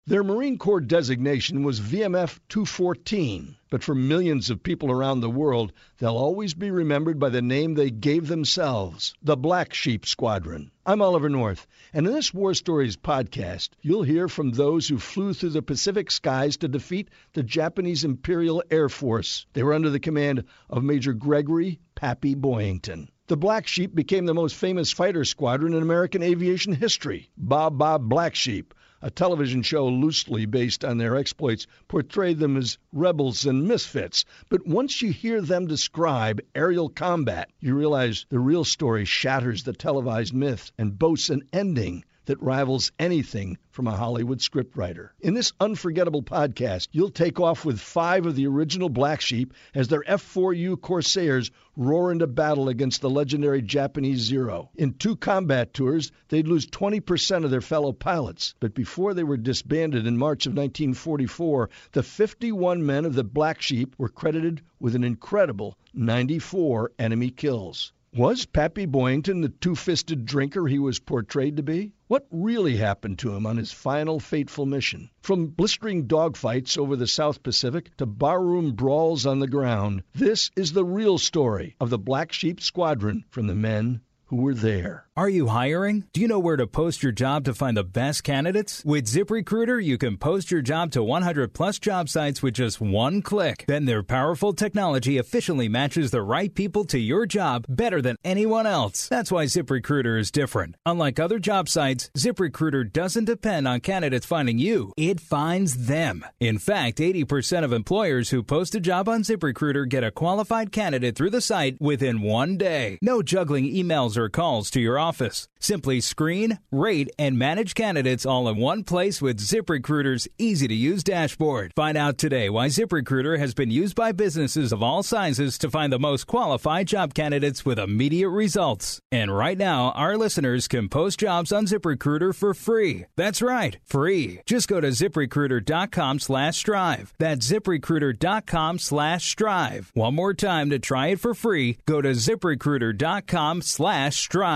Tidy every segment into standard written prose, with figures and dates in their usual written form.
Their Marine Corps designation was VMF 214, but for millions of people around the world, they'll always be remembered by the name they gave themselves, the Black Sheep Squadron. I'm Oliver North, and in this War Stories podcast, you'll hear from those who flew through the Pacific skies to defeat the Japanese Imperial Air Force. They were under the command of Major Gregory "Pappy" Boyington. The Black Sheep became the most famous fighter squadron in American aviation history. Bob Black Sheep, a television show loosely based on their exploits, portrayed them as rebels and misfits. But once you hear them describe aerial combat, you realize the real story shatters the televised myth and boasts an ending that rivals anything from a Hollywood scriptwriter. In this unforgettable podcast, you'll take off with 5 of the original Black Sheep as their F-4U Corsairs roar into battle against the legendary Japanese Zero. In 2 combat tours, they'd lose 20% of their fellow pilots. But before they were disbanded in March of 1944, the 51 men of the Black Sheep were credited with an incredible 94 enemy kills. Was Pappy Boyington the two-fisted drinker he was portrayed to be? What really happened to him on his final fateful mission? From blistering dogfights over the South Pacific to barroom brawls on the ground, this is the real story of the Black Sheep Squadron from the men who were there. Are you hiring? Do you know where to post your job to find the best candidates? With ZipRecruiter, you can post your job to 100-plus job sites with just one click. Then their powerful technology efficiently matches the right people to your job better than anyone else. That's why ZipRecruiter is different. Unlike other job sites, ZipRecruiter doesn't depend on candidates finding you. It finds them. In fact, 80% of employers who post a job on ZipRecruiter get a qualified candidate through the site within one day. No juggling emails or calls to your office. Simply screen, rate, and manage candidates all in one place with ZipRecruiter's easy-to-use dashboard. Find out today why ZipRecruiter has been used by businesses of all sizes to find the most qualified job candidates with immediate results. And right now, our listeners can post jobs on ZipRecruiter for free. That's right, free. Just go to ZipRecruiter.com/strive. That's ZipRecruiter.com/strive. One more time to try it for free, go to ZipRecruiter.com/strive.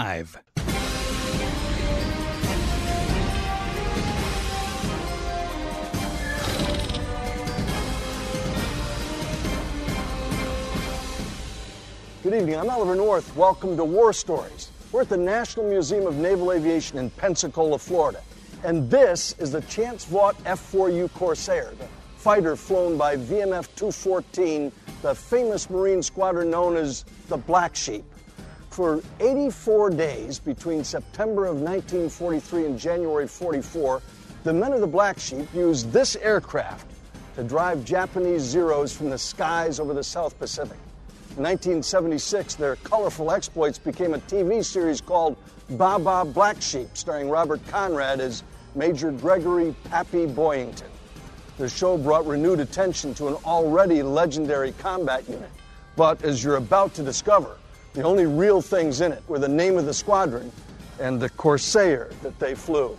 Good evening, I'm Oliver North. Welcome to War Stories. We're at the National Museum of Naval Aviation in Pensacola, Florida. And this is the Chance Vaught F-4U Corsair, the fighter flown by VMF 214, the famous Marine squadron known as the Black Sheep. For 84 days between September of 1943 and January 44, the men of the Black Sheep used this aircraft to drive Japanese Zeros from the skies over the South Pacific. In 1976, their colorful exploits became a TV series called Baba Black Sheep, starring Robert Conrad as Major Gregory "Pappy" Boyington. The show brought renewed attention to an already legendary combat unit. But as you're about to discover, the only real things in it were the name of the squadron and the Corsair that they flew.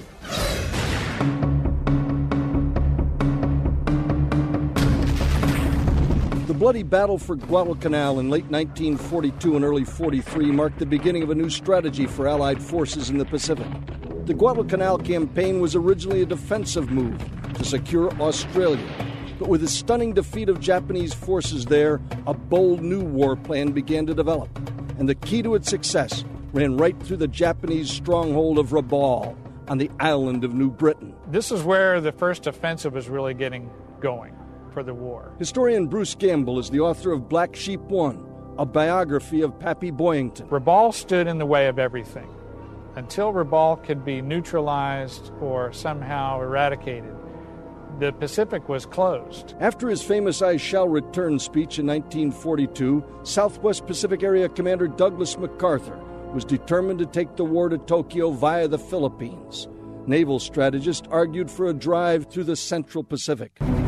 The bloody battle for Guadalcanal in late 1942 and early 43 marked the beginning of a new strategy for Allied forces in the Pacific. The Guadalcanal campaign was originally a defensive move to secure Australia. But with the stunning defeat of Japanese forces there, a bold new war plan began to develop. And the key to its success ran right through the Japanese stronghold of Rabaul on the island of New Britain. This is where the first offensive was really getting going for the war. Historian Bruce Gamble is the author of Black Sheep 1, a biography of Pappy Boyington. Rabaul stood in the way of everything. Until Rabaul could be neutralized or somehow eradicated, the Pacific was closed. After his famous "I Shall Return" speech in 1942, Southwest Pacific Area Commander Douglas MacArthur was determined to take the war to Tokyo via the Philippines. Naval strategists argued for a drive through the Central Pacific.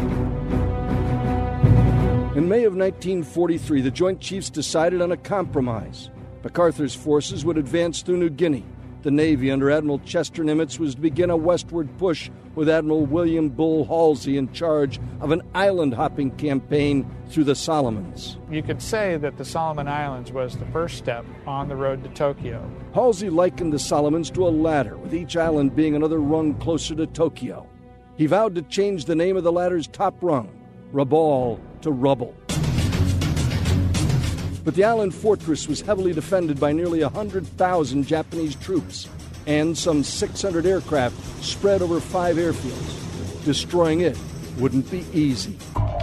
In May of 1943, the Joint Chiefs decided on a compromise. MacArthur's forces would advance through New Guinea. The Navy under Admiral Chester Nimitz was to begin a westward push with Admiral William Bull Halsey in charge of an island-hopping campaign through the Solomons. You could say that the Solomon Islands was the first step on the road to Tokyo. Halsey likened the Solomons to a ladder, with each island being another rung closer to Tokyo. He vowed to change the name of the ladder's top rung, Rabaul, to Rubble. But the island fortress was heavily defended by nearly 100,000 Japanese troops and some 600 aircraft spread over 5 airfields. Destroying it wouldn't be easy.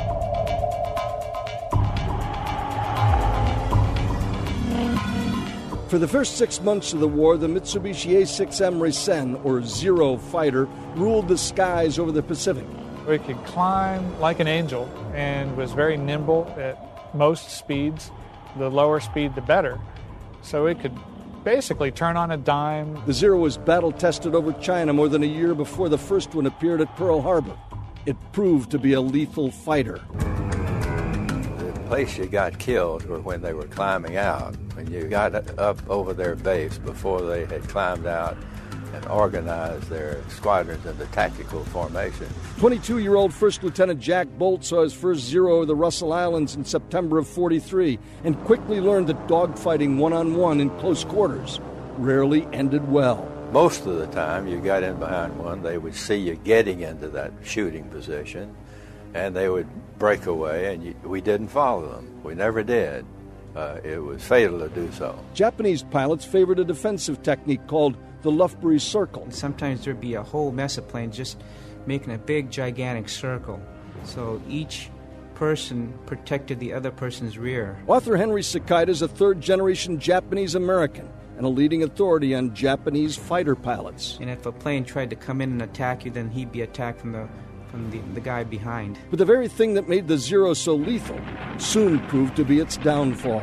For the first 6 months of the war, the Mitsubishi A6M Risen, or Zero fighter, ruled the skies over the Pacific. It could climb like an angel and was very nimble at most speeds. The lower speed, the better. So it could basically turn on a dime. The Zero was battle-tested over China more than a year before the first one appeared at Pearl Harbor. It proved to be a lethal fighter. The place you got killed was when they were climbing out. When you got up over their base before they had climbed out and organized their squadrons into tactical formation. 22-year-old First Lieutenant Jack Bolt saw his first Zero over the Russell Islands in September of '43 and quickly learned that dogfighting one-on-one in close quarters rarely ended well. Most of the time you got in behind one, they would see you getting into that shooting position, and they would break away, and we didn't follow them. We never did. It was fatal to do so. Japanese pilots favored a defensive technique called the Lufbery Circle. Sometimes there'd be a whole mess of planes just making a big, gigantic circle. So each person protected the other person's rear. Author Henry Sakita is a third-generation Japanese-American and a leading authority on Japanese fighter pilots. And if a plane tried to come in and attack you, then he'd be attacked from the guy behind. But the very thing that made the Zero so lethal soon proved to be its downfall.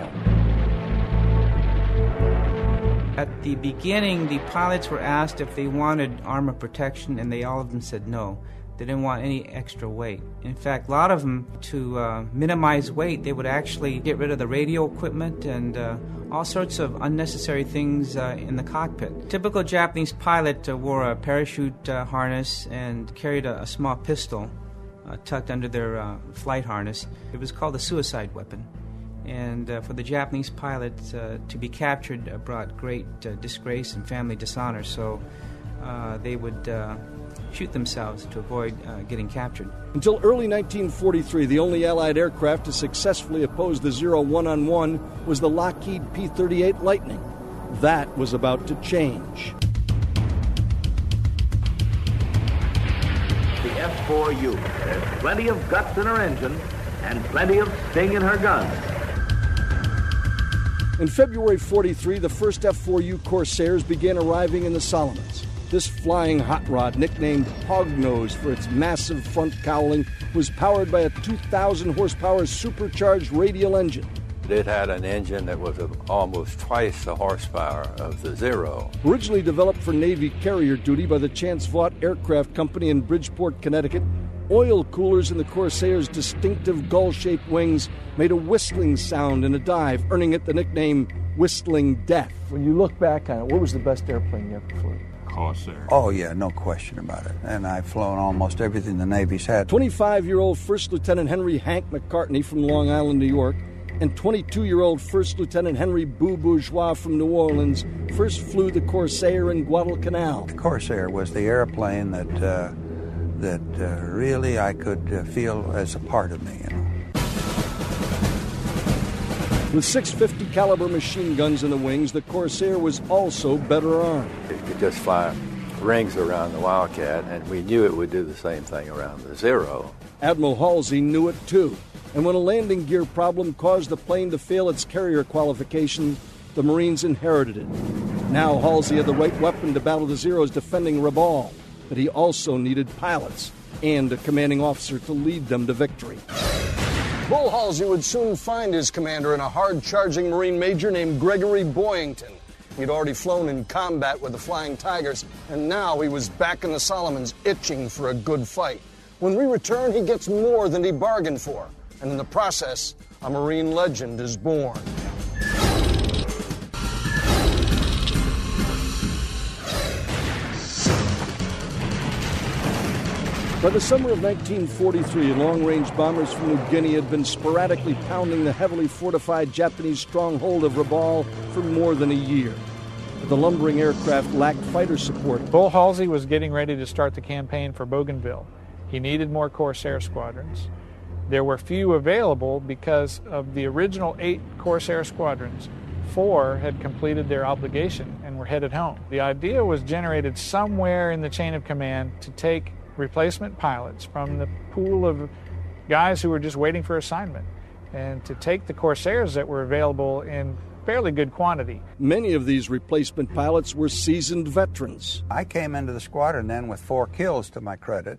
At the beginning, the pilots were asked if they wanted armor protection, and all of them said no. They didn't want any extra weight. In fact, a lot of them, to minimize weight, they would actually get rid of the radio equipment and all sorts of unnecessary things in the cockpit. Typical Japanese pilot wore a parachute harness and carried a small pistol tucked under their flight harness. It was called a suicide weapon. And for the Japanese pilot to be captured brought great disgrace and family dishonor, so they would shoot themselves to avoid getting captured. Until early 1943, the only Allied aircraft to successfully oppose the Zero one-on-one was the Lockheed P-38 Lightning. That was about to change. The F-4U has plenty of guts in her engine and plenty of sting in her guns. In February '43, the first F-4U Corsairs began arriving in the Solomons. This flying hot rod, nicknamed Hognose for its massive front cowling, was powered by a 2,000-horsepower supercharged radial engine. It had an engine that was almost twice the horsepower of the Zero. Originally developed for Navy carrier duty by the Chance Vought Aircraft Company in Bridgeport, Connecticut, oil coolers in the Corsair's distinctive gull-shaped wings made a whistling sound in a dive, earning it the nickname Whistling Death. When you look back on it, what was the best airplane you ever flew? Corsair. Oh, yeah, no question about it. And I've flown almost everything the Navy's had. 25-year-old First Lieutenant Henry Hank McCartney from Long Island, New York, and 22-year-old First Lieutenant Henry Boo Bourgeois from New Orleans first flew the Corsair in Guadalcanal. The Corsair was the airplane that really I could feel as a part of me, you know. With 650 caliber machine guns in the wings, the Corsair was also better armed. It could just fly rings around the Wildcat, and we knew it would do the same thing around the Zero. Admiral Halsey knew it too, and when a landing gear problem caused the plane to fail its carrier qualification, the Marines inherited it. Now Halsey had the right weapon to battle the Zeros defending Rabaul, but he also needed pilots and a commanding officer to lead them to victory. Bull Halsey would soon find his commander in a hard-charging Marine major named Gregory Boyington. He'd already flown in combat with the Flying Tigers, and now he was back in the Solomons itching for a good fight. When we return, he gets more than he bargained for, and in the process, a Marine legend is born. By the summer of 1943, long-range bombers from New Guinea had been sporadically pounding the heavily fortified Japanese stronghold of Rabaul for more than a year. But the lumbering aircraft lacked fighter support. Bull Halsey was getting ready to start the campaign for Bougainville. He needed more Corsair squadrons. There were few available because of the original 8 Corsair squadrons. 4 had completed their obligation and were headed home. The idea was generated somewhere in the chain of command to take replacement pilots from the pool of guys who were just waiting for assignment and to take the Corsairs that were available in fairly good quantity. Many of these replacement pilots were seasoned veterans. I came into the squadron then with 4 kills to my credit.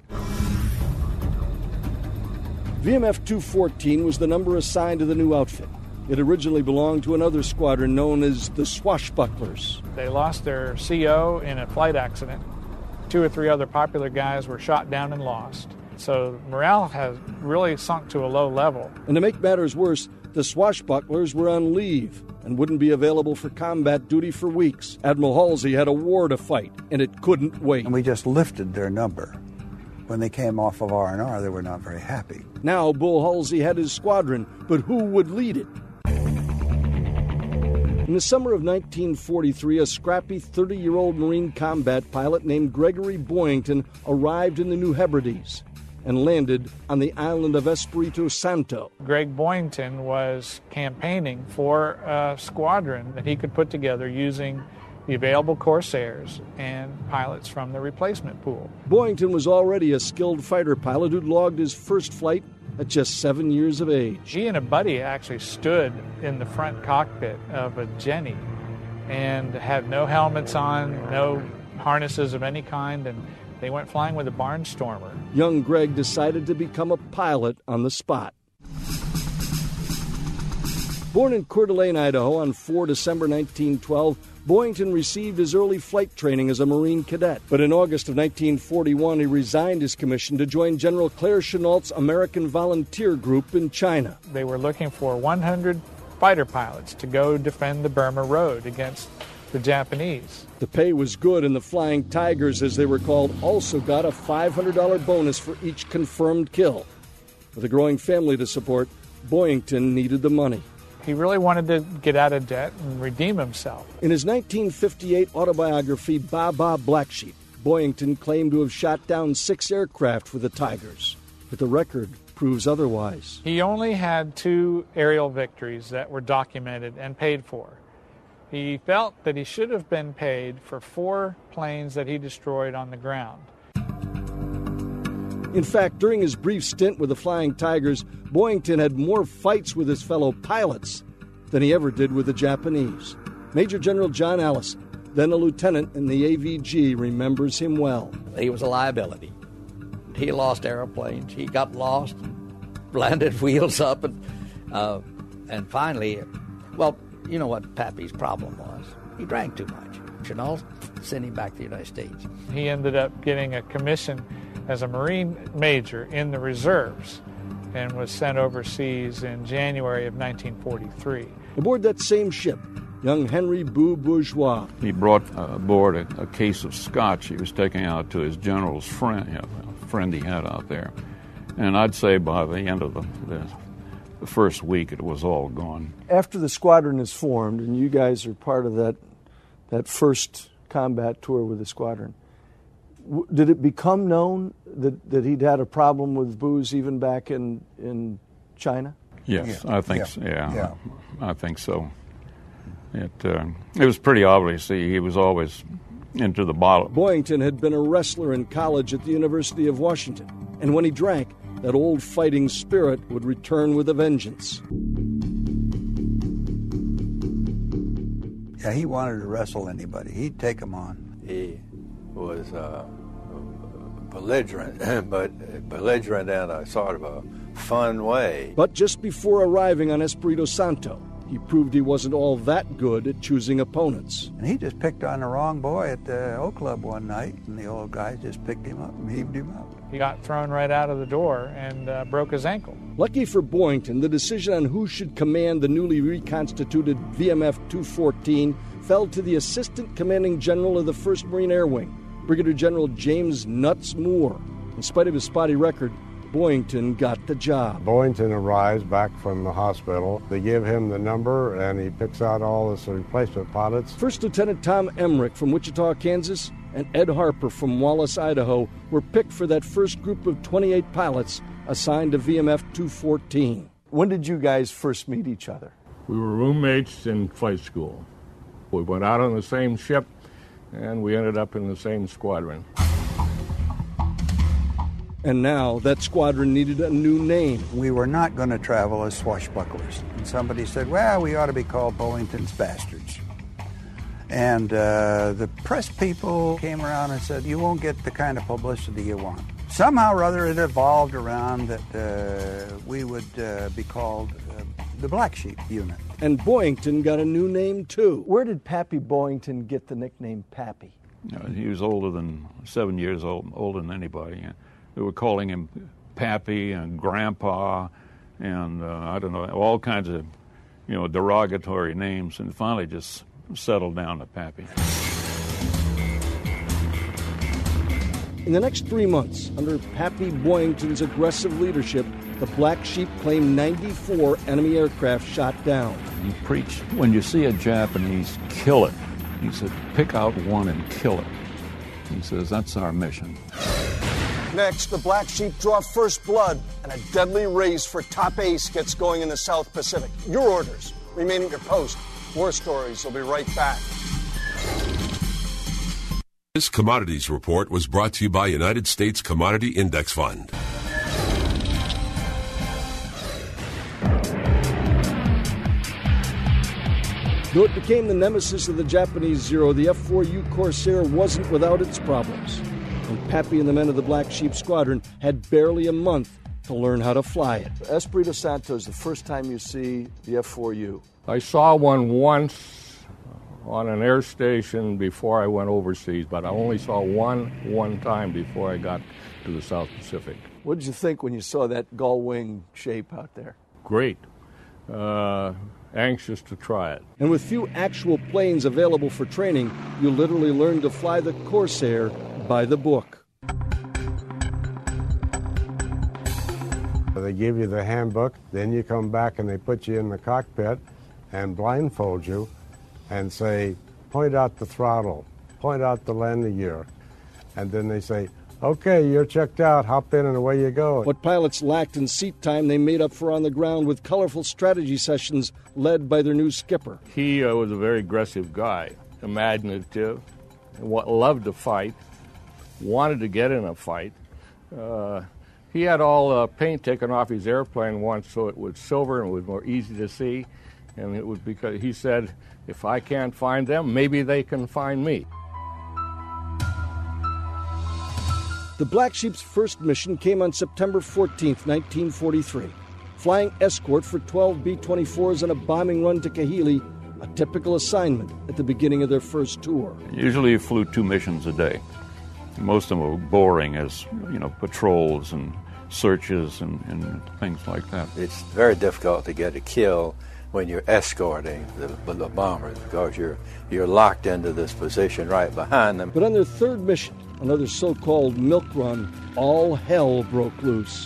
VMF 214 was the number assigned to the new outfit. It originally belonged to another squadron known as the Swashbucklers. They lost their CO in a flight accident. 2 or 3 other popular guys were shot down and lost. So morale has really sunk to a low level. And to make matters worse, the Swashbucklers were on leave and wouldn't be available for combat duty for weeks. Admiral Halsey had a war to fight, and it couldn't wait. And we just lifted their number. When they came off of R&R, they were not very happy. Now Bull Halsey had his squadron, but who would lead it? In the summer of 1943, a scrappy 30-year-old Marine combat pilot named Gregory Boyington arrived in the New Hebrides and landed on the island of Espiritu Santo. Greg Boyington was campaigning for a squadron that he could put together using the available Corsairs and pilots from the replacement pool. Boyington was already a skilled fighter pilot who'd logged his first flight at just 7 years of age. He and a buddy actually stood in the front cockpit of a Jenny and had no helmets on, no harnesses of any kind, and they went flying with a Barnstormer. Young Greg decided to become a pilot on the spot. Born in Coeur d'Alene, Idaho on 4 December 1912, Boyington received his early flight training as a Marine cadet. But in August of 1941, he resigned his commission to join General Claire Chennault's American Volunteer Group in China. They were looking for 100 fighter pilots to go defend the Burma Road against the Japanese. The pay was good, and the Flying Tigers, as they were called, also got a $500 bonus for each confirmed kill. With a growing family to support, Boyington needed the money. He really wanted to get out of debt and redeem himself. In his 1958 autobiography, Baa Black Sheep, Boyington claimed to have shot down 6 aircraft with the Tigers, but the record proves otherwise. He only had 2 aerial victories that were documented and paid for. He felt that he should have been paid for 4 planes that he destroyed on the ground. In fact, during his brief stint with the Flying Tigers, Boyington had more fights with his fellow pilots than he ever did with the Japanese. Major General John Allison, then a lieutenant in the AVG, remembers him well. He was a liability. He lost airplanes. He got lost, landed wheels up, and finally, well, you know what Pappy's problem was? He drank too much. Chennault sent him back to the United States. He ended up getting a commission as a Marine major in the reserves and was sent overseas in January of 1943. Aboard that same ship, young Henry Boo Bourgeois. He brought aboard a case of scotch he was taking out to his general's friend, a friend he had out there. And I'd say by the end of the first week, it was all gone. After the squadron is formed, and you guys are part of that first combat tour with the squadron, did it become known that he'd had a problem with booze even back in China? Yes, yeah. I think so. Yeah, I think so. It was pretty obvious he was always into the bottle. Boyington had been a wrestler in college at the University of Washington, and when he drank, that old fighting spirit would return with a vengeance. Yeah, he wanted to wrestle anybody. He'd take them on. He was belligerent, but belligerent in a sort of a fun way. But just before arriving on Espiritu Santo, he proved he wasn't all that good at choosing opponents. And he just picked on the wrong boy at the Oak Club one night, and the old guy just picked him up and heaved him up. He got thrown right out of the door and broke his ankle. Lucky for Boyington, the decision on who should command the newly reconstituted VMF 214 fell to the Assistant Commanding General of the 1st Marine Air Wing, Brigadier General James Nuts Moore. In spite of his spotty record, Boyington got the job. Boyington arrives back from the hospital. They give him the number, and he picks out all his replacement pilots. First Lieutenant Tom Emmerich from Wichita, Kansas, and Ed Harper from Wallace, Idaho, were picked for that first group of 28 pilots assigned to VMF 214. When did you guys first meet each other? We were roommates in flight school. We went out on the same ship, and we ended up in the same squadron. And now that squadron needed a new name. We were not going to travel as swashbucklers. And somebody said, well, we ought to be called Boeington's Bastards. And the press people came around and said, you won't get the kind of publicity you want. Somehow or other it evolved around that we would be called the Black Sheep Unit. And Boeington got a new name, too. Where did Pappy Boeington get the nickname Pappy? He was older than 7 years old, older than anybody. They were calling him Pappy and Grandpa and, I don't know, all kinds of, derogatory names, and finally just settled down to Pappy. In the next 3 months, under Pappy Boeington's aggressive leadership, the Black Sheep claimed 94 enemy aircraft shot down. He preached, when you see a Japanese, kill it. He said, pick out one and kill it. He says, that's our mission. Next, the Black Sheep draw first blood, and a deadly race for top ace gets going in the South Pacific. Your orders. Remain at your post. War Stories will be right back. This Commodities Report was brought to you by United States Commodity Index Fund. Though it became the nemesis of the Japanese Zero, the F-4U Corsair wasn't without its problems. And Pappy and the men of the Black Sheep Squadron had barely a month to learn how to fly it. Espiritu Santo is the first time you see the F-4U. I saw one once on an air station before I went overseas, but I only saw one time before I got to the South Pacific. What did you think when you saw that gull wing shape out there? Great. Anxious to try it. And with few actual planes available for training, you literally learn to fly the Corsair by the book. They give you the handbook, then you come back and they put you in the cockpit and blindfold you and say, point out the throttle, point out the landing gear. And then they say, okay, you're checked out, hop in and away you go. What pilots lacked in seat time, they made up for on the ground with colorful strategy sessions led by their new skipper. He was a very aggressive guy, imaginative, loved to fight, wanted to get in a fight. He had all paint taken off his airplane once so it was silver and it was more easy to see. And it was because he said, if I can't find them, maybe they can find me. The Black Sheep's first mission came on September 14th, 1943. Flying escort for 12 B-24s on a bombing run to Kahili, a typical assignment at the beginning of their first tour. Usually you flew 2 missions a day. Most of them were boring as, patrols and searches and things like that. It's very difficult to get a kill when you're escorting the bombers because you're locked into this position right behind them. But on their third mission, another so-called milk run, all hell broke loose.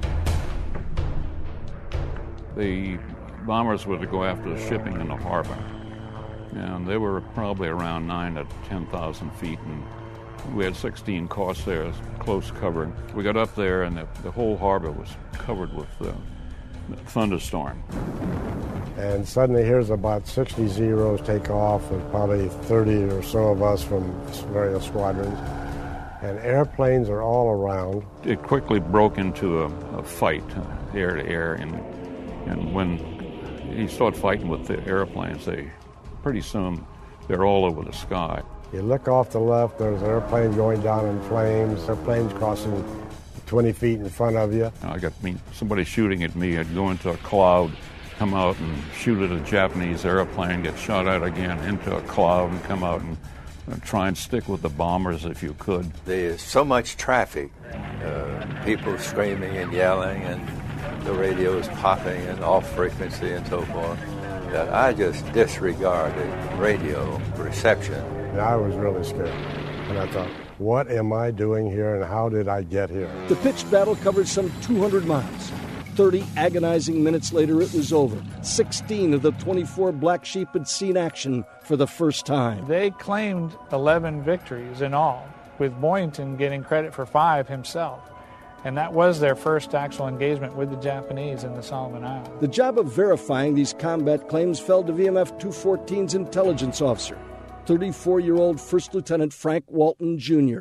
The bombers were to go after the shipping in the harbor, and they were probably around 9,000 to 10,000 feet, and we had 16 Corsairs close covered. We got up there, and the whole harbor was covered with thunderstorm. And suddenly here's about 60 Zeros take off with probably 30 or so of us from various squadrons. And airplanes are all around. It quickly broke into a fight, air to air, and when you start fighting with the airplanes, pretty soon they're all over the sky. You look off the left, there's an airplane going down in flames, airplanes crossing 20 feet in front of you. I got somebody shooting at me. I'd go into a cloud, come out and shoot at a Japanese airplane, get shot at again into a cloud and come out and try and stick with the bombers if you could. There's so much traffic, people screaming and yelling, and the radio is popping and off frequency and so forth, that I just disregarded radio reception. And I was really scared. And I thought, what am I doing here and how did I get here? The pitched battle covered some 200 miles. 30 agonizing minutes later, it was over. 16 of the 24 Black Sheep had seen action for the first time. They claimed 11 victories in all, with Boyington getting credit for 5 himself. And that was their first actual engagement with the Japanese in the Solomon Islands. The job of verifying these combat claims fell to VMF 214's intelligence officer, 34-year-old First Lieutenant Frank Walton, Jr.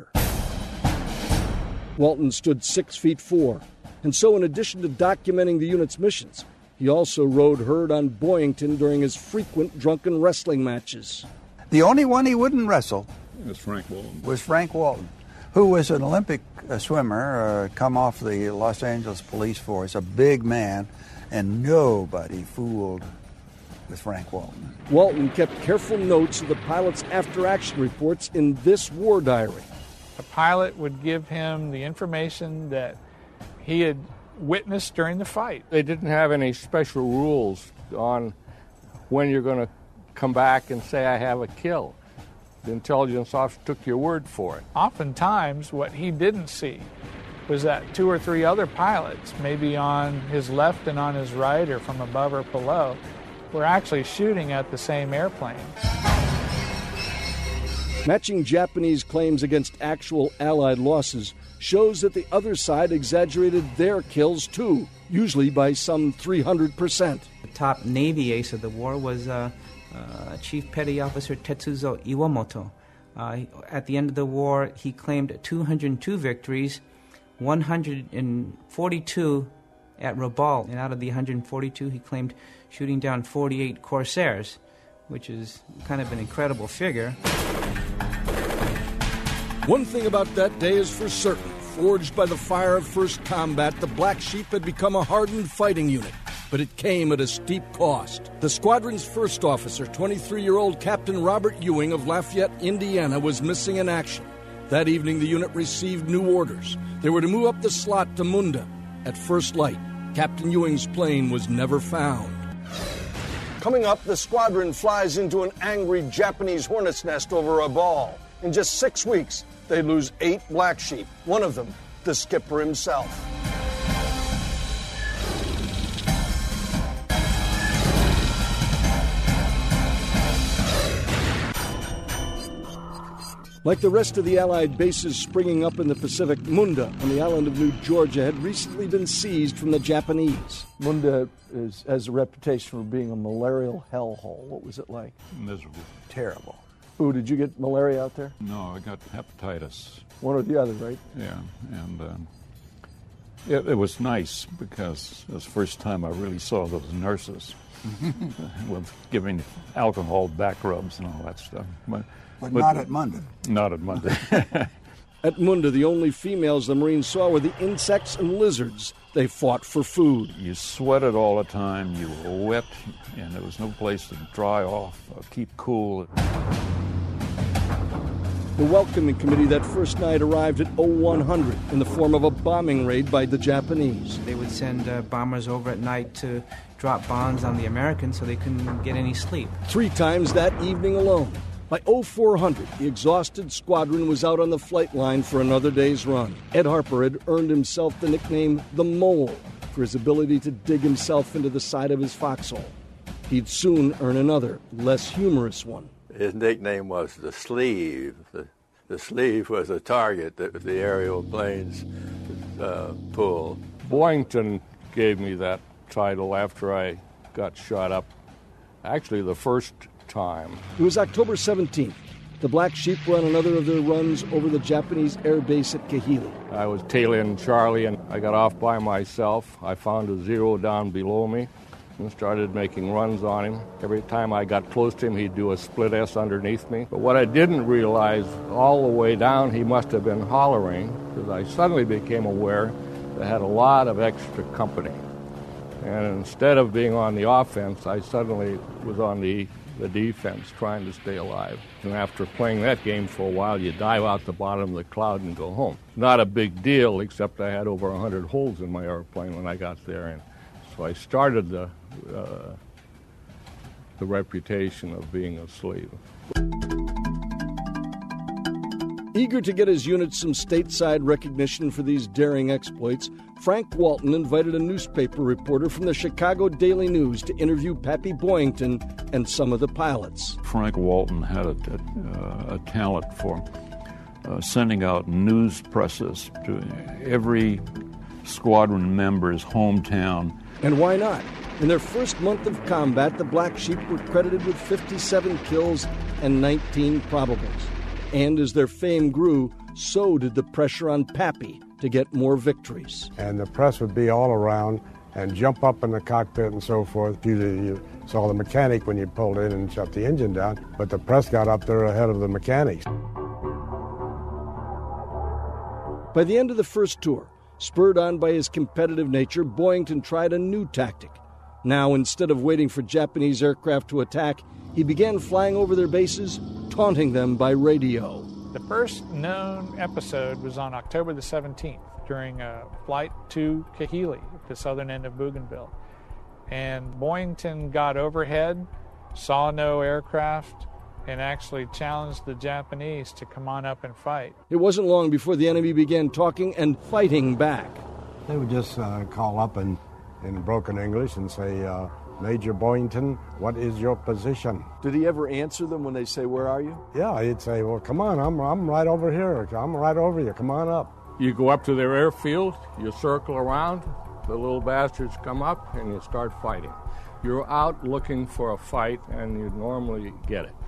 Walton stood 6 feet 4, and so in addition to documenting the unit's missions, he also rode herd on Boyington during his frequent drunken wrestling matches. The only one he wouldn't wrestle was Frank Walton, who was an Olympic swimmer, come off the Los Angeles Police Force, a big man, and nobody fooled with Frank Walton. Walton kept careful notes of the pilot's after-action reports in this war diary. The pilot would give him the information that he had witnessed during the fight. They didn't have any special rules on when you're going to come back and say, I have a kill. The intelligence officer took your word for it. Oftentimes, what he didn't see was that 2 or 3 other pilots, maybe on his left and on his right or from above or below, were actually shooting at the same airplane. Matching Japanese claims against actual Allied losses shows that the other side exaggerated their kills too, usually by some 300%. The top Navy ace of the war was Chief Petty Officer Tetsuzo Iwamoto. At the end of the war, he claimed 202 victories, 142 at Rabaul, and out of the 142, he claimed shooting down 48 Corsairs, which is kind of an incredible figure. One thing about that day is for certain. Forged by the fire of first combat, the Black Sheep had become a hardened fighting unit. But it came at a steep cost. The squadron's first officer, 23-year-old Captain Robert Ewing of Lafayette, Indiana, was missing in action. That evening, the unit received new orders. They were to move up the slot to Munda. At first light, Captain Ewing's plane was never found. Coming up, the squadron flies into an angry Japanese hornet's nest over Rabaul. In just 6 weeks, they lose 8 Black Sheep, one of them the skipper himself. Like the rest of the Allied bases springing up in the Pacific, Munda on the island of New Georgia had recently been seized from the Japanese. Munda has a reputation for being a malarial hellhole. What was it like? Miserable. Terrible. Ooh, did you get malaria out there? No, I got hepatitis. One or the other, right? Yeah, and it was nice because it was the first time I really saw those nurses with giving alcohol back rubs and all that stuff. But not at Munda. Not at Munda. At Munda, the only females the Marines saw were the insects and lizards. They fought for food. You sweated all the time, you were wet, and there was no place to dry off or keep cool. The welcoming committee that first night arrived at 0100 in the form of a bombing raid by the Japanese. They would send bombers over at night to drop bombs on the Americans so they couldn't get any sleep. 3 times that evening alone. By 0400, the exhausted squadron was out on the flight line for another day's run. Ed Harper had earned himself the nickname The Mole for his ability to dig himself into the side of his foxhole. He'd soon earn another, less humorous one. His nickname was the Sleeve. The Sleeve was a target that the aerial planes pulled. Boyington gave me that title after I got shot up, actually the first time. It was October 17th. The Black Sheep were on another of their runs over the Japanese air base at Kahili. I was tailing Charlie, and I got off by myself. I found a Zero down below me and started making runs on him. Every time I got close to him, he'd do a split S underneath me. But what I didn't realize, all the way down, he must have been hollering, because I suddenly became aware that I had a lot of extra company. And instead of being on the offense, I suddenly was on the defense, trying to stay alive. And after playing that game for a while, you dive out the bottom of the cloud and go home. Not a big deal, except I had over 100 holes in my airplane when I got there. And so I started the reputation of being a slave. Eager to get his unit some stateside recognition for these daring exploits, Frank Walton invited a newspaper reporter from the Chicago Daily News to interview Pappy Boyington and some of the pilots. Frank Walton had a talent for sending out news presses to every squadron member's hometown. And why not? In their first month of combat, the Black Sheep were credited with 57 kills and 19 probables. And as their fame grew, so did the pressure on Pappy to get more victories. And the press would be all around and jump up in the cockpit and so forth. You saw the mechanic when you pulled in and shut the engine down, but the press got up there ahead of the mechanics. By the end of the first tour, spurred on by his competitive nature, Boyington tried a new tactic. Now, instead of waiting for Japanese aircraft to attack, he began flying over their bases, taunting them by radio. The first known episode was on October the 17th during a flight to Kahili, the southern end of Bougainville. And Boyington got overhead, saw no aircraft, and actually challenged the Japanese to come on up and fight. It wasn't long before the enemy began talking and fighting back. They would just call up in broken English and say, Major Boyington, what is your position? Did he ever answer them when they say, where are you? Yeah, he'd say, well, come on, I'm right over here. I'm right over you. Come on up. You go up to their airfield, you circle around, the little bastards come up, and you start fighting. You're out looking for a fight, and you normally get it.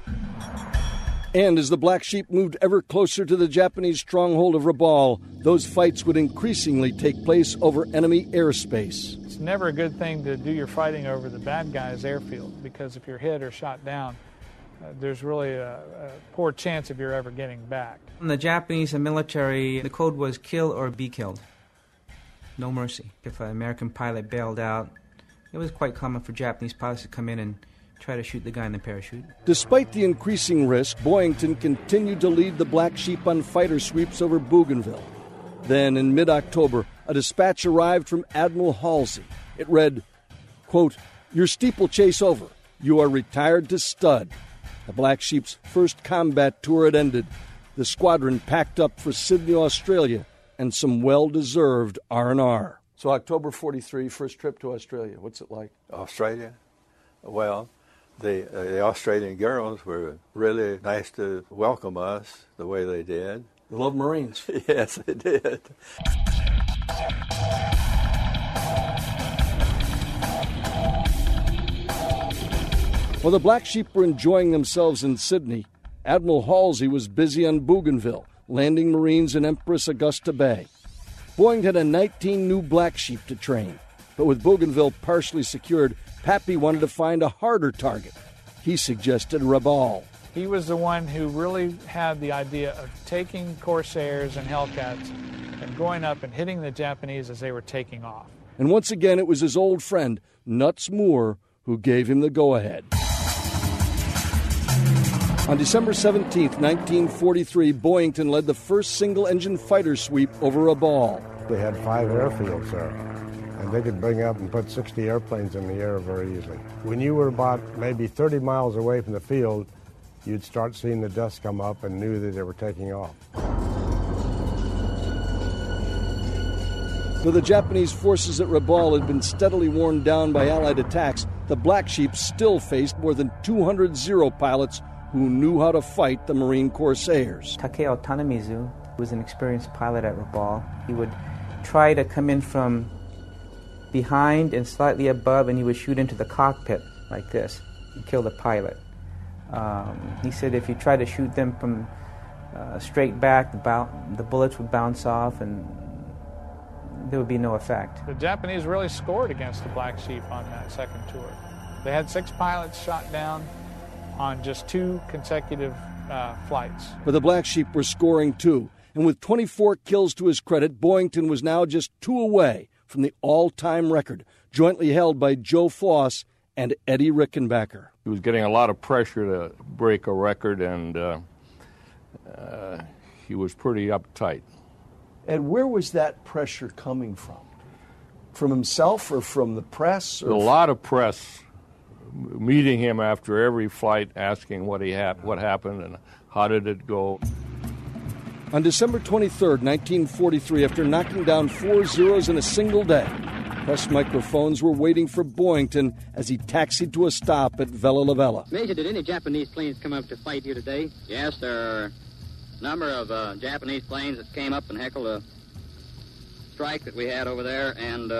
And as the Black Sheep moved ever closer to the Japanese stronghold of Rabaul, those fights would increasingly take place over enemy airspace. It's never a good thing to do your fighting over the bad guy's airfield, because if you're hit or shot down, there's really a poor chance of you ever getting back. In the Japanese military, the code was kill or be killed. No mercy. If an American pilot bailed out, it was quite common for Japanese pilots to come in and try to shoot the guy in the parachute. Despite the increasing risk, Boyington continued to lead the Black Sheep on fighter sweeps over Bougainville. Then, in mid-October, a dispatch arrived from Admiral Halsey. It read, quote, "Your steeplechase over. You are retired to stud." The Black Sheep's first combat tour had ended. The squadron packed up for Sydney, Australia, and some well-deserved R&R. So October 43, first trip to Australia. What's it like? Australia? Well, the Australian girls were really nice to welcome us the way they did. They love Marines. Yes, they did. While the Black Sheep were enjoying themselves in Sydney, Admiral Halsey was busy on Bougainville, landing Marines in Empress Augusta Bay. Boyington had 19 new Black Sheep to train, but with Bougainville partially secured, Pappy wanted to find a harder target. He suggested Rabaul. He was the one who really had the idea of taking Corsairs and Hellcats and going up and hitting the Japanese as they were taking off. And once again, it was his old friend, Nuts Moore, who gave him the go-ahead. On December 17, 1943, Boyington led the first single-engine fighter sweep over Rabaul. They had 5 airfields there, and they could bring up and put 60 airplanes in the air very easily. When you were about maybe 30 miles away from the field, you'd start seeing the dust come up and knew that they were taking off. Though the Japanese forces at Rabaul had been steadily worn down by Allied attacks, the Black Sheep still faced more than 200 Zero pilots who knew how to fight the Marine Corsairs. Takeo Tanamizu was an experienced pilot at Rabaul. He would try to come in from behind and slightly above, and he would shoot into the cockpit like this and kill the pilot. He said if you try to shoot them from straight back, the bullets would bounce off and there would be no effect. The Japanese really scored against the Black Sheep on that second tour. They had 6 pilots shot down on just 2 consecutive flights. But the Black Sheep were scoring too, and with 24 kills to his credit, Boyington was now just 2 away from the all-time record, jointly held by Joe Foss and Eddie Rickenbacker. He was getting a lot of pressure to break a record, and he was pretty uptight. And where was that pressure coming from? From himself or from the press? A lot of press meeting him after every flight, asking what happened and how did it go. On December 23, 1943, after knocking down 4 zeros in a single day, press microphones were waiting for Boyington as he taxied to a stop at Vella La Vella. Major, did any Japanese planes come up to fight you today? Yes, there are a number of Japanese planes that came up and heckled a strike that we had over there, and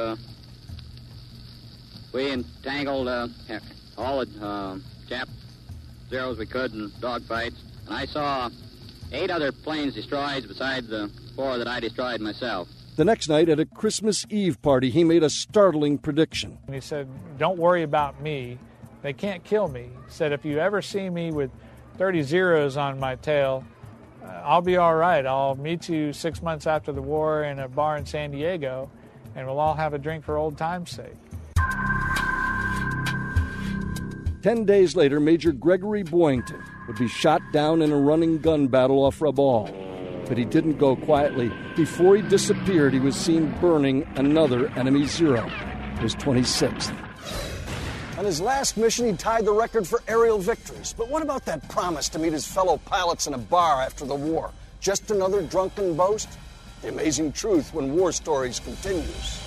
we entangled all the Jap zeros we could in dogfights. And I saw 8 other planes destroyed besides the 4 that I destroyed myself. The next night at a Christmas Eve party, he made a startling prediction. And he said, "Don't worry about me. They can't kill me." He said, "If you ever see me with 30 zeros on my tail, I'll be all right. I'll meet you 6 months after the war in a bar in San Diego, and we'll all have a drink for old time's sake." 10 days later, Major Gregory Boyington would be shot down in a running gun battle off Rabaul. But he didn't go quietly. Before he disappeared, he was seen burning another enemy zero, his 26th. On his last mission, he tied the record for aerial victories. But what about that promise to meet his fellow pilots in a bar after the war? Just another drunken boast? The amazing truth when War Stories continues.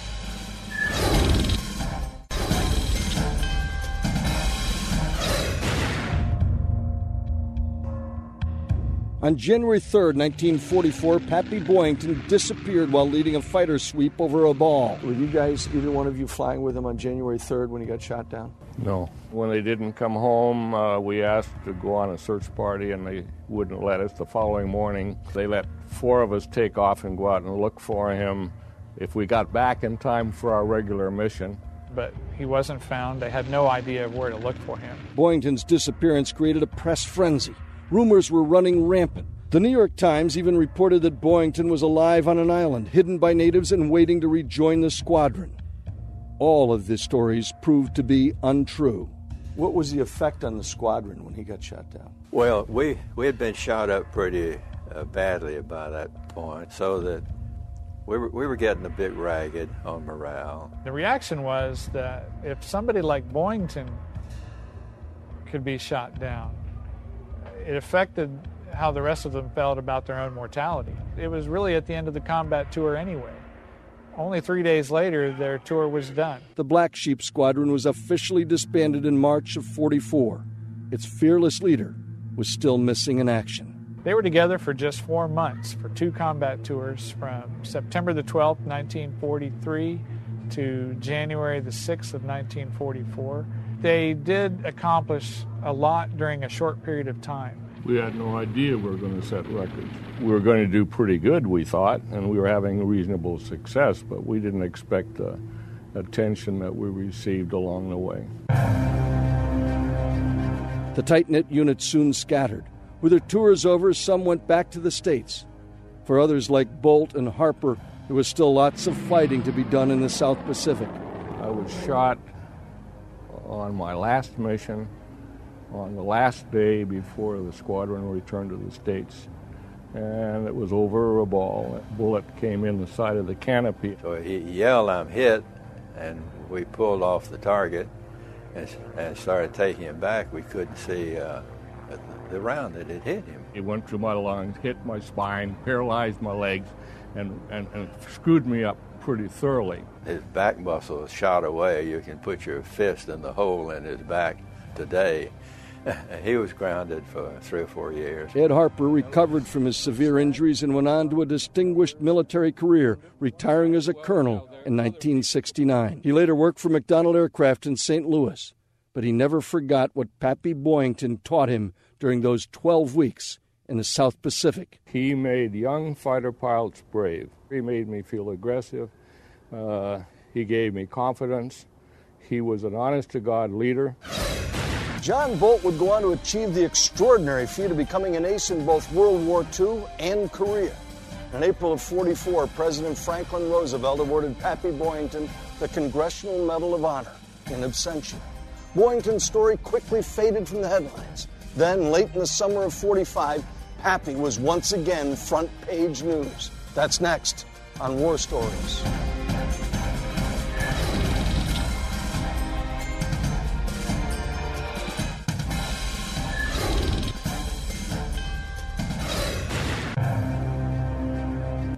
On January 3rd, 1944, Pappy Boyington disappeared while leading a fighter sweep over Rabaul. Were you guys, either one of you, flying with him on January 3rd when he got shot down? No. When they didn't come home, we asked to go on a search party, and they wouldn't let us. The following morning, they let 4 of us take off and go out and look for him if we got back in time for our regular mission. But he wasn't found. They had no idea of where to look for him. Boyington's disappearance created a press frenzy. Rumors were running rampant. The New York Times even reported that Boyington was alive on an island, hidden by natives and waiting to rejoin the squadron. All of the stories proved to be untrue. What was the effect on the squadron when he got shot down? Well, we had been shot up pretty badly by that point, so that we were getting a bit ragged on morale. The reaction was that if somebody like Boyington could be shot down, it affected how the rest of them felt about their own mortality. It was really at the end of the combat tour anyway. Only 3 days later, their tour was done. The Black Sheep Squadron was officially disbanded in March of '44. Its fearless leader was still missing in action. They were together for just 4 months for 2 combat tours from September the 12th, 1943 to January the 6th of 1944. They did accomplish a lot during a short period of time. We had no idea we were going to set records. We were going to do pretty good, we thought, and we were having reasonable success, but we didn't expect the attention that we received along the way. The tight-knit unit soon scattered. With their tours over, some went back to the States. For others like Bolt and Harper, there was still lots of fighting to be done in the South Pacific. I was shot on my last mission on the last day before the squadron returned to the States. And it was over a ball. A bullet came in the side of the canopy. So he yelled, "I'm hit," and we pulled off the target and started taking him back. We couldn't see the round that had hit him. It went through my lungs, hit my spine, paralyzed my legs, and screwed me up pretty thoroughly. His back muscle shot away. You can put your fist in the hole in his back today. He was grounded for 3 or 4 years. Ed Harper recovered from his severe injuries and went on to a distinguished military career, retiring as a colonel in 1969. He later worked for McDonnell Aircraft in St. Louis, but he never forgot what Pappy Boyington taught him during those 12 weeks in the South Pacific. He made young fighter pilots brave. He made me feel aggressive. He gave me confidence. He was an honest-to-God leader. John Bolt would go on to achieve the extraordinary feat of becoming an ace in both World War II and Korea. In April of '44, President Franklin Roosevelt awarded Pappy Boyington the Congressional Medal of Honor in absentia. Boyington's story quickly faded from the headlines. Then, late in the summer of '45, Pappy was once again front page news. That's next on War Stories.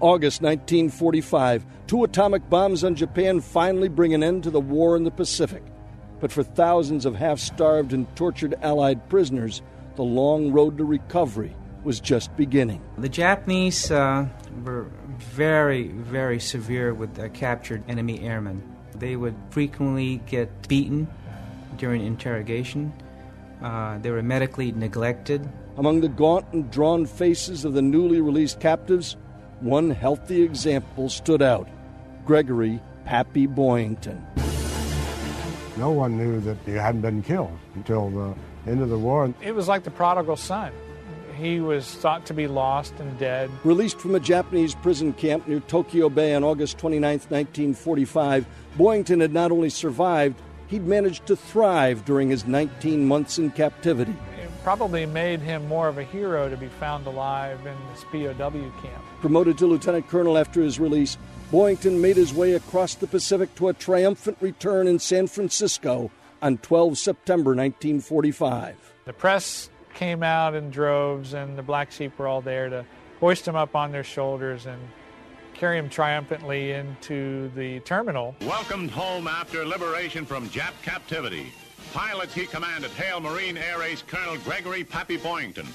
August 1945, 2 atomic bombs on Japan finally bring an end to the war in the Pacific. But for thousands of half-starved and tortured Allied prisoners, the long road to recovery was just beginning. The Japanese were very, very severe with captured enemy airmen. They would frequently get beaten during interrogation. They were medically neglected. Among the gaunt and drawn faces of the newly released captives, one healthy example stood out: Gregory "Pappy" Boyington. No one knew that he hadn't been killed until the end of the war. It was like the prodigal son. He was thought to be lost and dead. Released from a Japanese prison camp near Tokyo Bay on August 29, 1945, Boyington had not only survived, he'd managed to thrive during his 19 months in captivity. It probably made him more of a hero to be found alive in this POW camp. Promoted to lieutenant colonel after his release, Boyington made his way across the Pacific to a triumphant return in San Francisco on 12 September 1945. The press came out in droves, and the Black Sheep were all there to hoist him up on their shoulders and carry him triumphantly into the terminal. Welcomed home after liberation from Jap captivity. Pilots he commanded hail Marine Air Ace Colonel Gregory "Pappy" Boyington.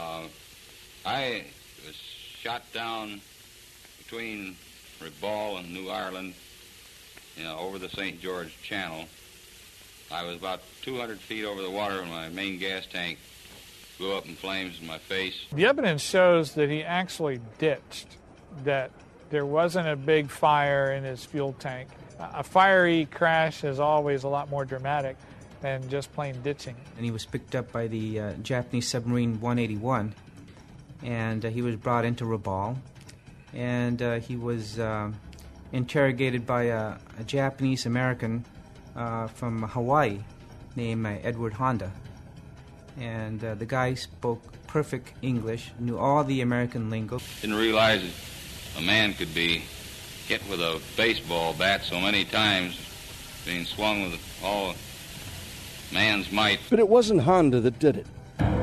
I was shot down between Riball and New Ireland, over the St. George Channel. I was about 200 feet over the water when my main gas tank blew up in flames in my face. The evidence shows that he actually ditched, that there wasn't a big fire in his fuel tank. A fiery crash is always a lot more dramatic than just plain ditching. And he was picked up by the Japanese submarine 181, and he was brought into Rabaul, and he was interrogated by a Japanese-American from Hawaii named Edward Honda. And the guy spoke perfect English, knew all the American lingo. Didn't realize that a man could be hit with a baseball bat so many times, being swung with all man's might. But it wasn't Honda that did it.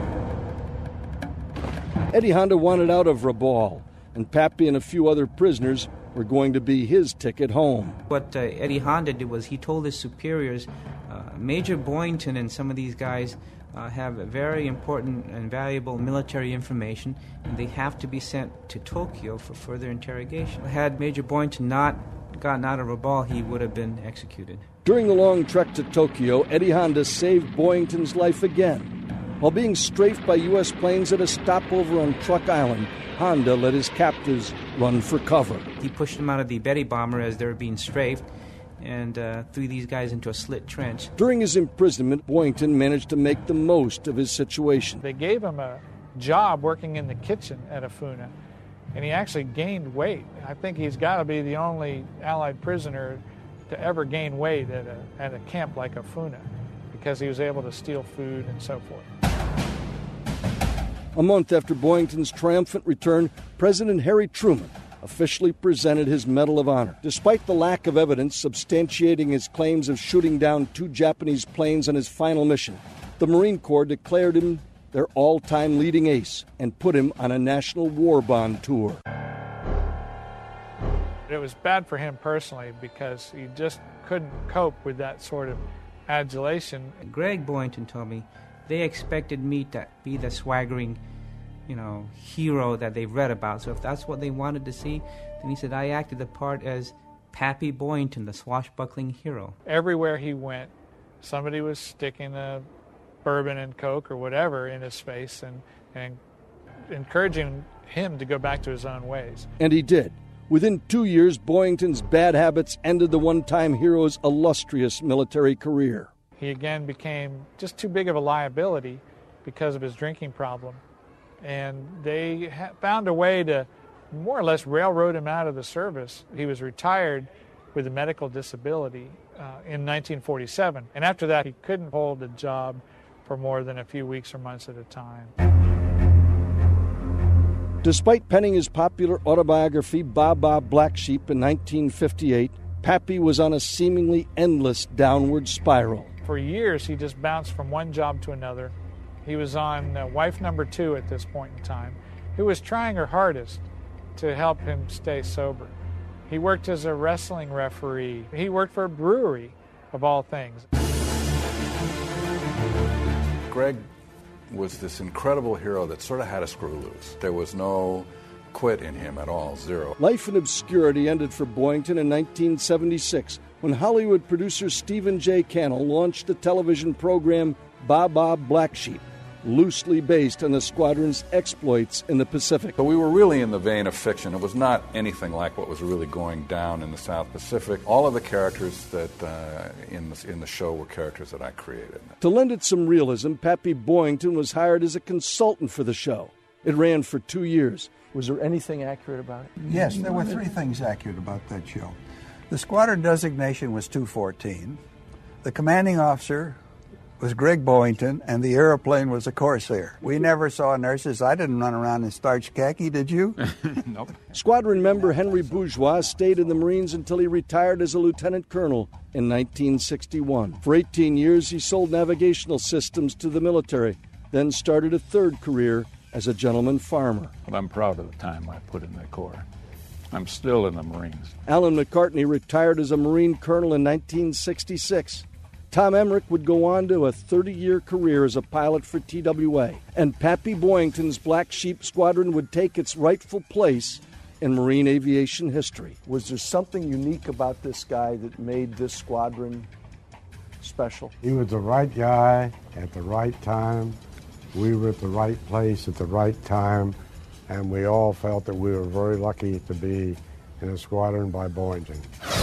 Eddie Honda wanted out of Rabaul, and Pappy and a few other prisoners were going to be his ticket home. What Eddie Honda did was he told his superiors, Major Boyington and some of these guys have very important and valuable military information, and they have to be sent to Tokyo for further interrogation. Had Major Boyington not gotten out of Rabaul, he would have been executed. During the long trek to Tokyo, Eddie Honda saved Boyington's life again. While being strafed by U.S. planes at a stopover on Truk Island, Honda let his captives run for cover. He pushed them out of the Betty bomber as they were being strafed and threw these guys into a slit trench. During his imprisonment, Boyington managed to make the most of his situation. They gave him a job working in the kitchen at Afuna, and he actually gained weight. I think he's got to be the only Allied prisoner to ever gain weight at a camp like Afuna, because he was able to steal food and so forth. A month after Boyington's triumphant return, President Harry Truman officially presented his Medal of Honor. Despite the lack of evidence substantiating his claims of shooting down 2 Japanese planes on his final mission, the Marine Corps declared him their all-time leading ace and put him on a national war bond tour. It was bad for him personally because he just couldn't cope with that sort of adulation. Greg Boyington told me they expected me to be the swaggering, hero that they've read about. So if that's what they wanted to see, then he said I acted the part as Pappy Boyington, the swashbuckling hero. Everywhere he went, somebody was sticking a bourbon and Coke or whatever in his face and encouraging him to go back to his own ways. And he did. Within 2 years, Boyington's bad habits ended the one-time hero's illustrious military career. He again became just too big of a liability because of his drinking problem. And they found a way to more or less railroad him out of the service. He was retired with a medical disability in 1947. And after that, he couldn't hold a job for more than a few weeks or months at a time. Despite penning his popular autobiography, Baa Black Sheep, in 1958, Pappy was on a seemingly endless downward spiral. For years, he just bounced from one job to another. He was on wife number 2 at this point in time, who was trying her hardest to help him stay sober. He worked as a wrestling referee. He worked for a brewery, of all things. Greg was this incredible hero that sort of had a screw loose. There was no quit in him at all, zero. Life in obscurity ended for Boyington in 1976 when Hollywood producer Stephen J. Cannell launched the television program Baa Black Sheep, loosely based on the squadron's exploits in the Pacific. But we were really in the vein of fiction. It was not anything like what was really going down in the South Pacific. All of the characters that in the show were characters that I created. To lend it some realism, Pappy Boyington was hired as a consultant for the show. It ran for 2 years. Was there anything accurate about it? Yes, there were 3 things accurate about that show. The squadron designation was 214. The commanding officer was Greg Boyington, and the airplane was a Corsair. We never saw nurses. I didn't run around in starched khaki, did you? Nope. Squadron member Henry Bourgeois stayed in the Marines until he retired as a lieutenant colonel in 1961. For 18 years, he sold navigational systems to the military, then started a third career as a gentleman farmer. But I'm proud of the time I put in the Corps. I'm still in the Marines. Alan McCartney retired as a Marine colonel in 1966. Tom Emmerich would go on to a 30-year career as a pilot for TWA, and Pappy Boyington's Black Sheep Squadron would take its rightful place in Marine aviation history. Was there something unique about this guy that made this squadron special? He was the right guy at the right time. We were at the right place at the right time, and we all felt that we were very lucky to be in a squadron by Boyington.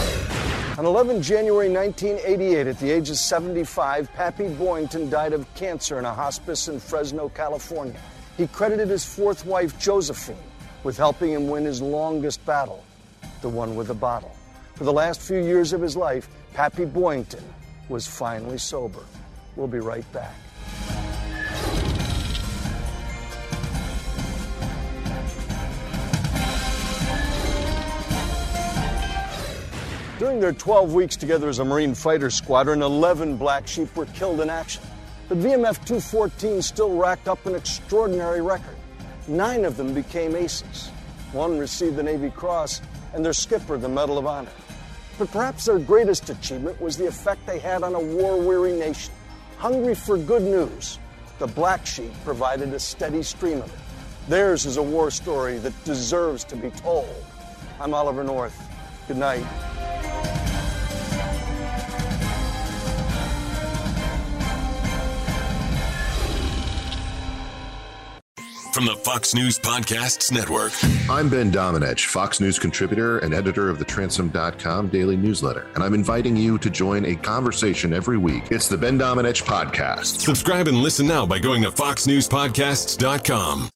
On 11 January 1988, at the age of 75, Pappy Boyington died of cancer in a hospice in Fresno, California. He credited his fourth wife, Josephine, with helping him win his longest battle, the one with the bottle. For the last few years of his life, Pappy Boyington was finally sober. We'll be right back. During their 12 weeks together as a Marine fighter squadron, 11 Black Sheep were killed in action. But VMF 214 still racked up an extraordinary record. 9 of them became aces. 1 received the Navy Cross, and their skipper the Medal of Honor. But perhaps their greatest achievement was the effect they had on a war-weary nation. Hungry for good news, the Black Sheep provided a steady stream of it. Theirs is a war story that deserves to be told. I'm Oliver North. Good night. From the Fox News Podcasts Network. I'm Ben Domenech, Fox News contributor and editor of the Transom.com daily newsletter, and I'm inviting you to join a conversation every week. It's the Ben Domenech Podcast. Subscribe and listen now by going to foxnewspodcasts.com.